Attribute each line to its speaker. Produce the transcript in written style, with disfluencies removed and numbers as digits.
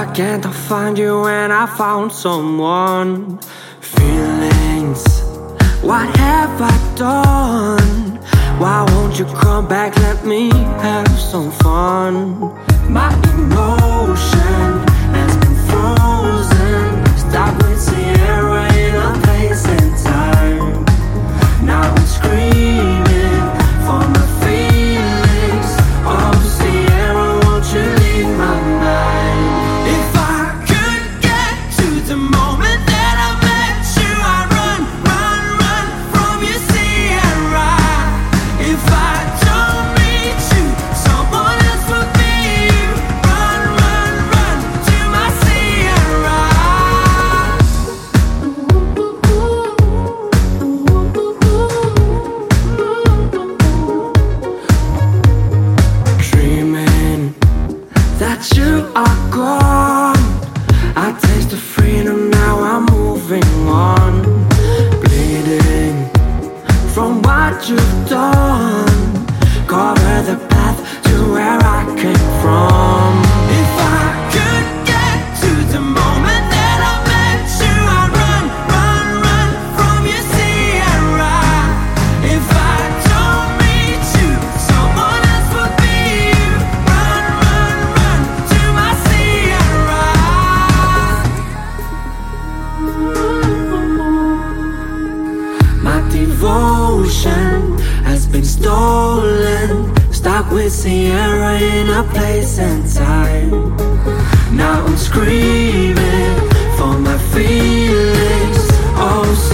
Speaker 1: Why can't I find you when I found someone? Feelings, what have I done? Why won't you come back, let me have some fun? My emotion has been frozen, stuck with Sierra in a place and time. Now I'm screaming for my feelings. Oh Sierra, won't you leave my mind? If I could get to the moment that I met you, I'd run, run, run from you, Sierra. If I don't meet you, someone else will be you. Run, run, run to my Sierra. Dreaming that you are gone, I taste the freedom, now I'm moving on. Bleeding from what you've done, cover the path to where I came from. If I could get to the moment that I met you, I'd run, run, run from you, Sierra. If I don't meet you, someone else will be you. Run, run, run to my Sierra. My devotion has been stolen, stuck with Sierra in a place and time. Now I'm screaming for my feelings. Oh